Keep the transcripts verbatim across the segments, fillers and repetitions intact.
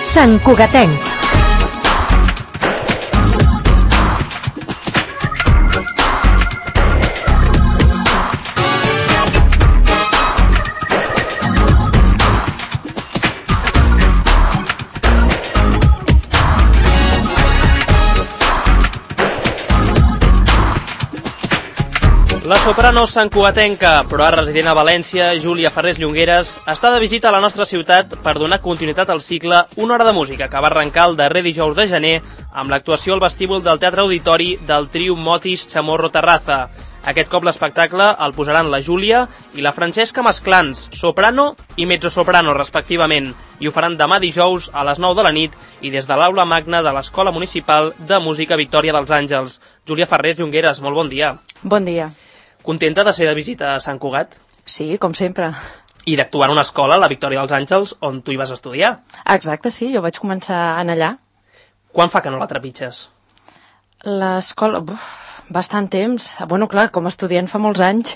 Santcugatencs. La soprano santcugatenca, però ara resident a València, Júlia Farrés Llongueras, està de visita a la nostra ciutat per donar continuïtat al cicle Una hora de música, que va arrencar el darrer dijous de gener amb l'actuació al vestíbul del Teatre Auditori del trio Motis Chamorro Terraza. Aquest cop l'espectacle el posaran la Júlia i la Francesca Masclans, soprano i mezzosoprano, respectivament, i ho faran demà dijous a les nou de la nit i des de l'aula magna de l'Escola Municipal de Música Victòria dels Àngels. Júlia Farrés Llongueras, molt bon dia. Bon dia. Contenta de ser de visita a Sant Cugat? Sí, com sempre. I d'actuar en una escola, la Victòria dels Àngels, on tu hi vas estudiar. Exacte, sí, jo vaig començar en allà. Quan fa que no la trepitges? L'escola... Uf, bastant temps. Bueno, clar, com a estudiant fa molts anys.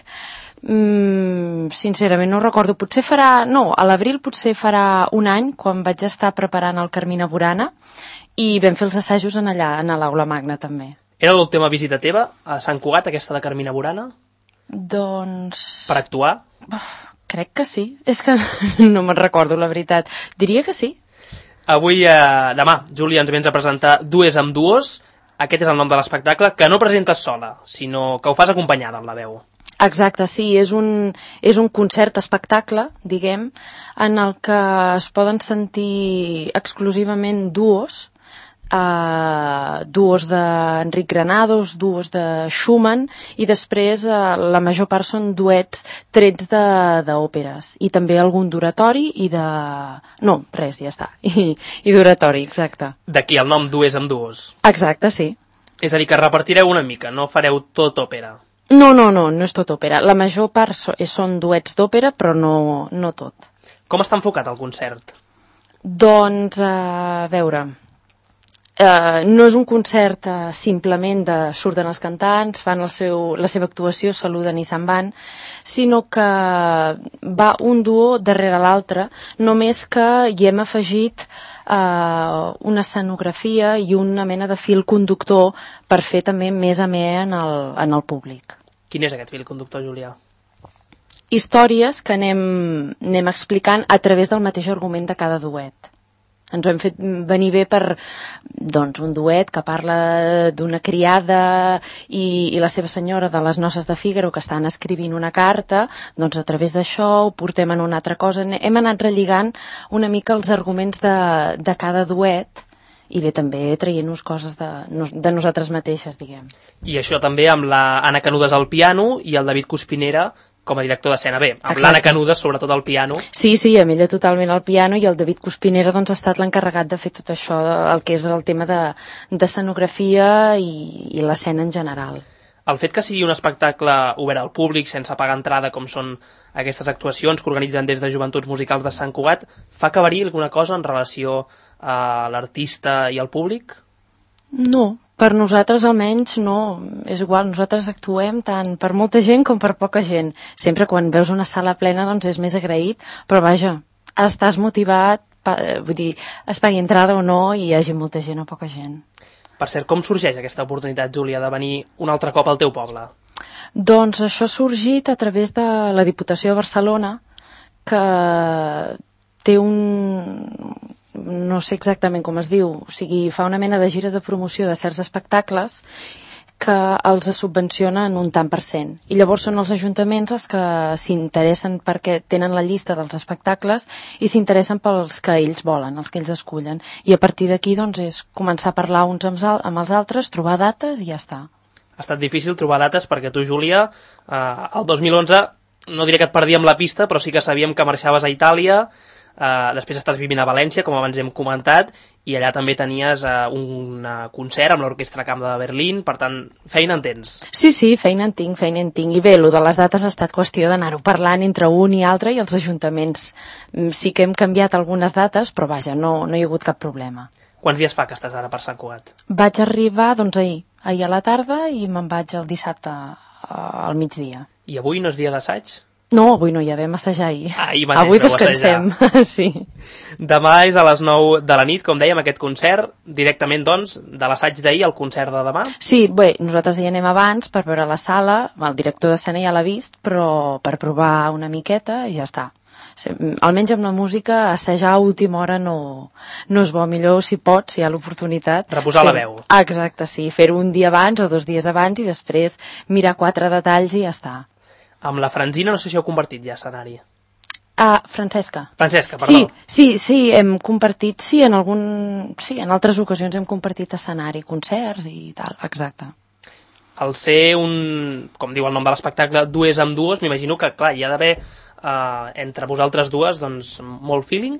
Mm, sincerament no ho recordo. Potser farà... No, a l'abril potser farà un any, quan vaig estar preparant el Carmina Burana, i vam fer els assajos en allà, en l'aula magna, també. Era l'última visita teva a Sant Cugat, aquesta de Carmina Burana? Doncs... Per actuar? Uf, crec que sí. És que no me'n recordo, la veritat. Diria que sí. Avui, eh, demà, Júlia, ens vens a presentar Dues amb Duos. Aquest és el nom de l'espectacle, que no presentes sola, sinó que ho fas acompanyada amb la veu. Exacte, sí, és un, és un concert-espectacle, diguem, en el que es poden sentir exclusivament duos, Uh, duos d'Enric Granados, duos de Schumann, i després uh, la major part són duets trets d'òperes, i també algun d'oratori i de... No, res, ja està. I, i d'oratori, exacte. D'aquí el nom Dues amb Duos. Exacte, sí. És a dir, que repartireu una mica, no fareu tot òpera. No, no, no, no és tot òpera. La major part so, són duets d'òpera, però no, no tot. Com està enfocat el concert? Doncs, uh, a veure... Uh, no és un concert uh, simplement de surten els cantants, fan el seu, la seva actuació, saluden i se'n van, sinó que va un duo darrere l'altre, només que hi hem afegit uh, una escenografia i una mena de fil conductor per fer també més amè en el, en el públic. Quin és aquest fil conductor, Júlia? Històries que anem, anem explicant a través del mateix argument de cada duet. Ens ho hem fet venir bé per doncs, un duet que parla d'una criada i, i la seva senyora de les noces de Fígaro que estan escrivint una carta, doncs a través d'això ho portem en una altra cosa. Hem anat relligant una mica els arguments de, de cada duet i bé, també traient-nos coses de, de nosaltres mateixes, diguem. I això també amb la Anna Canudes al piano i el David Cuspinera com a director d'escena. Bé, amb l'Anna Canudes, sobretot al piano. Sí, sí, amb ella totalment al piano, i el David Cuspinera doncs, ha estat l'encarregat de fer tot això, el que és el tema d'escenografia i, i l'escena en general. El fet que sigui un espectacle obert al públic, sense pagar entrada, com són aquestes actuacions que organitzen des de Joventuts Musicals de Sant Cugat, fa que variï alguna cosa en relació a l'artista i al públic? No. Per nosaltres, almenys, no. És igual, nosaltres actuem tant per molta gent com per poca gent. Sempre quan veus una sala plena, doncs és més agraït, però vaja, estàs motivat, vull dir, es pagui entrada o no, i hi hagi molta gent o poca gent. Per cert, com sorgeix aquesta oportunitat, Júlia, de venir un altre cop al teu poble? Doncs això ha sorgit a través de la Diputació de Barcelona, que té un... no sé exactament com es diu, o sigui, fa una mena de gira de promoció de certs espectacles que els subvencionen un tant per cent. I llavors són els ajuntaments els que s'interessen perquè tenen la llista dels espectacles i s'interessen pels que ells volen, els que ells escullen. I a partir d'aquí doncs, és començar a parlar uns amb, amb els altres, trobar dates i ja està. Ha estat difícil trobar dates perquè tu, Júlia, eh, el dos mil onze, no diré que et perdíem la pista, però sí que sabíem que marxaves a Itàlia. Uh, després estàs vivint a València, com abans hem comentat, i allà també tenies uh, un uh, concert amb l'Orquestra Cambra de Berlín, per tant, feina en tens. Sí, sí, feina en tinc, feina en tinc, i bé, el de les dates ha estat qüestió d'anar-ho parlant entre un i altre, i els ajuntaments sí que hem canviat algunes dates, però vaja, no, no hi ha hagut cap problema. Quants dies fa que estàs ara per Sant Cugat? Vaig arribar, doncs, ahir, ahir a la tarda, i me'n vaig el dissabte al migdia. I avui no és dia d'assaig? No, avui no, ja vam assajar ahir. Ah, ahir mateix avui vau descansem, sí. Demà és a les nou de la nit, com dèiem, aquest concert, directament, doncs, de l'assaig d'ahir al concert de demà? Sí, bé, nosaltres hi anem abans per veure la sala, el director d'escena ja l'ha vist, però per provar una miqueta i ja està. Almenys amb la música, assajar a última hora no, no és bo, millor si pots, si hi ha l'oportunitat. Reposar fer... la veu. Ah, exacte, sí, fer-ho un dia abans o dos dies abans i després mirar quatre detalls i ja està. Amb la Franzina no sé si heu compartit ja escenari. Ah, Francesca. Francesca, perdó. Sí, sí, sí, hem compartit, sí, en algun... Sí, en altres ocasions hem compartit escenari, concerts i tal, exacte. Al ser un, com diu el nom de l'espectacle, dues amb dues, m'imagino que, clar, hi ha d'haver Uh, entre vosaltres dues, doncs, molt feeling?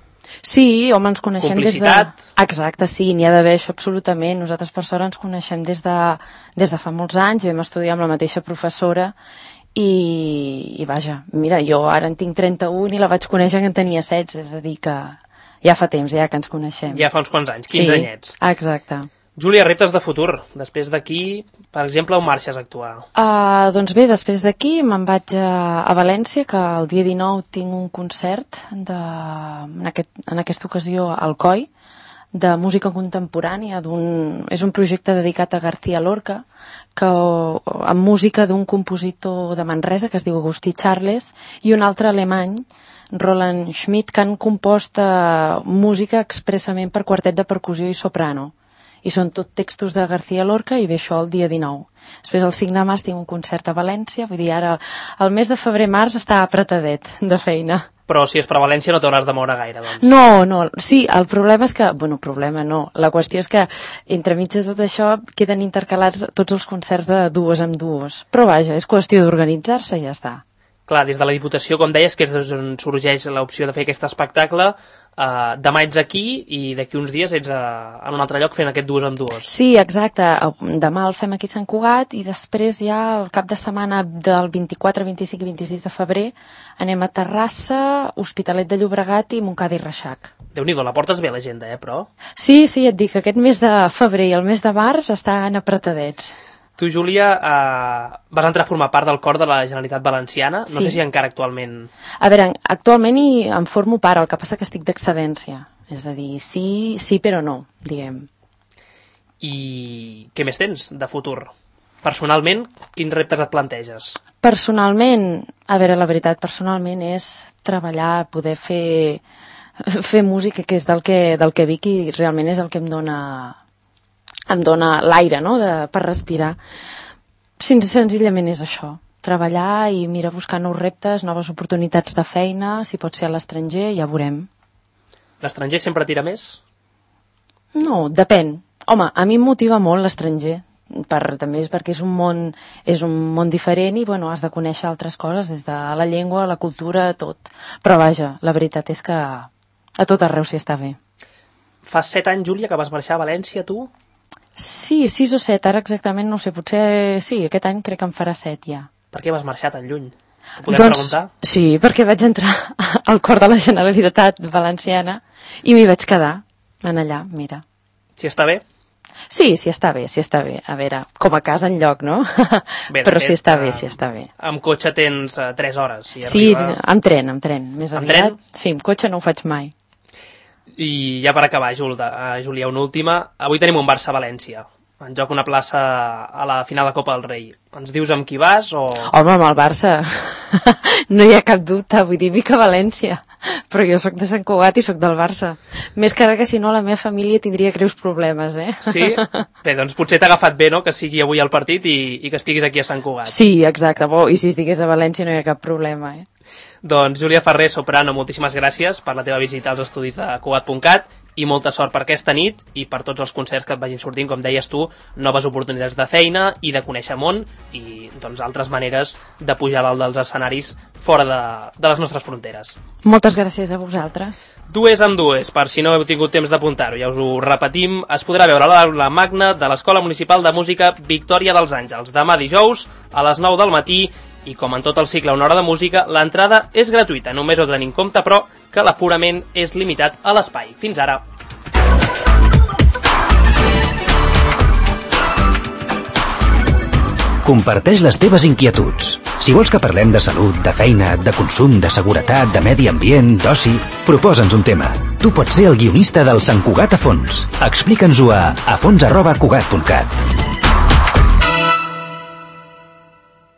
Sí, home, ens coneixem complicitat. Des de... Exacte, sí, n'hi ha d'haver això absolutament. Nosaltres, per sort, ens coneixem des de, des de fa molts anys, vam estudiar amb la mateixa professora i, i vaja, mira, jo ara en tinc trenta-un i la vaig conèixer que en tenia setze, és a dir que ja fa temps ja que ens coneixem. Ja fa uns quants anys, quinze sí, anyets. Exacte. Júlia, reptes de futur. Després d'aquí, per exemple, on marxes a actuar? Uh, doncs bé, després d'aquí me'n vaig a, a València, que el dia dinou tinc un concert de, en, aquest, en aquesta ocasió al Coi, de música contemporània. És un projecte dedicat a García Lorca, que, amb música d'un compositor de Manresa que es diu Agustí Charles i un altre alemany, Roland Schmidt, que han compost uh, música expressament per quartet de percussió i soprano. I són tot textos de García Lorca i ve això el dia dinou. Després el cinc de març tinc un concert a València, vull dir, ara el mes de febrer-març està apretadet de feina. Però si és per València no t'hauràs de moure gaire, doncs. No, no, sí, el problema és que, bueno, problema no, la qüestió és que entremig de tot això queden intercalats tots els concerts de dues amb dues. Però vaja, és qüestió d'organitzar-se i ja està. Clar, des de la Diputació, com deies, que és on sorgeix l'opció de fer aquest espectacle, Uh, demà ets aquí i d'aquí uns dies ets uh, en un altre lloc fent aquest dues amb dues. Sí, exacte. Demà el fem aquí a Sant Cugat i després ja el cap de setmana del vint-i-quatre, vint-i-cinc i vint-i-sis de febrer anem a Terrassa, Hospitalet de Llobregat i Montcada i Reixac. Déu-n'hi-do, la portes bé a l'agenda, eh, però? Sí, sí, et dic, aquest mes de febrer i el mes de març estan apretadets. Tu, Júlia, eh, vas entrar a formar part del cor de la Generalitat Valenciana. No sí. sé si encara actualment... A veure, actualment hi en formo part, el que passa que estic d'excedència. És a dir, sí, sí, però no, diguem. I què més tens de futur? Personalment, quins reptes et planteges? Personalment, a veure, la veritat, personalment és treballar, poder fer, fer música, que és del que, del que vic i realment és el que em dona... em dona l'aire, no?, de, per respirar. Sen- senzillament és això, treballar i mirar buscar nous reptes, noves oportunitats de feina, si pot ser a l'estranger, ja veurem. L'estranger sempre tira més? No, depèn. Home, a mi em motiva molt l'estranger, per, també és perquè és un món, és un món diferent i bueno, has de conèixer altres coses, des de la llengua, la cultura, tot. Però vaja, la veritat és que a tot arreu s'hi està bé. Fa set anys, Júlia, que vas marxar a València, tu? Sí, sis o set, ara exactament no sé, potser sí, aquest any crec que en farà set ja. Per què vas marxar tan lluny? T'ho podem doncs, preguntar? Sí, perquè vaig entrar al cor de la Generalitat Valenciana i m'hi vaig quedar, en allà, mira. Si està bé? Sí, sí està bé, sí està bé. A veure, com a casa enlloc, no? Bé, però fet, sí està bé, uh, sí està bé. Amb cotxe tens uh, tres hores. Si sí, arriba... amb tren, amb tren. Més amb aviat. tren? Sí, amb cotxe no ho faig mai. I ja per acabar, Júlia, una última. Avui tenim un Barça-València. En joc una plaça a la final de Copa del Rei. Ens dius amb qui vas o...? Home, amb el Barça. No hi ha cap dubte, vull dir, vic a València. Però jo sóc de Sant Cugat i sóc del Barça. Més que ara que si no la meva família tindria greus problemes, eh? Sí? Bé, doncs potser t'ha agafat bé, no?, que sigui avui el partit i, i que estiguis aquí a Sant Cugat. Sí, exacte. Bo, i si estigués a València no hi ha cap problema, eh? Doncs Júlia Ferrer, soprano, moltíssimes gràcies per la teva visita als estudis de Cugat punt cat i molta sort per aquesta nit i per tots els concerts que et vagin sortint, com deies tu, noves oportunitats de feina i de conèixer món i doncs altres maneres de pujar dalt dels escenaris fora de, de les nostres fronteres. Moltes gràcies a vosaltres. Dues amb dues, per si no heu tingut temps d'apuntar-ho, ja us ho repetim, es podrà veure l'aula magna de l'Escola Municipal de Música Victòria dels Àngels, demà dijous a les nou del matí. I com en tot el cicle Una hora de música, l'entrada és gratuïta. Només heu de tenir en compte, però, que l'aforament és limitat a l'espai. Fins ara. Comparteix les teves inquietuds. Si vols que parlem de salut, de feina, de consum, de seguretat, de medi ambient, d'oci, proposa'ns un tema. Tu pots ser el guionista del Sant Cugat a fons. Explica'ns-ho a afons arroba cugat punt cat.